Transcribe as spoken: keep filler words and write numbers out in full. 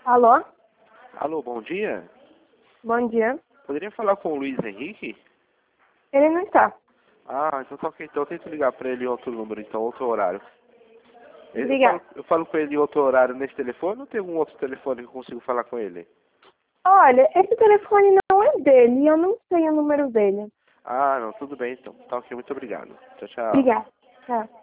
Alô? Alô, bom dia. Bom dia. Poderia falar com o Luiz Henrique? Ele não está. Ah, então tá ok. Então eu tento ligar pra ele em outro número, então, outro horário. Eu Diga. falo, eu falo com ele em outro horário nesse telefone ou tem algum outro telefone que eu consigo falar com ele? Olha, esse telefone não é dele e eu não sei o número dele. Ah, não, tudo bem então. Tá ok, muito obrigado. Tchau, tchau. Obrigada. Tchau.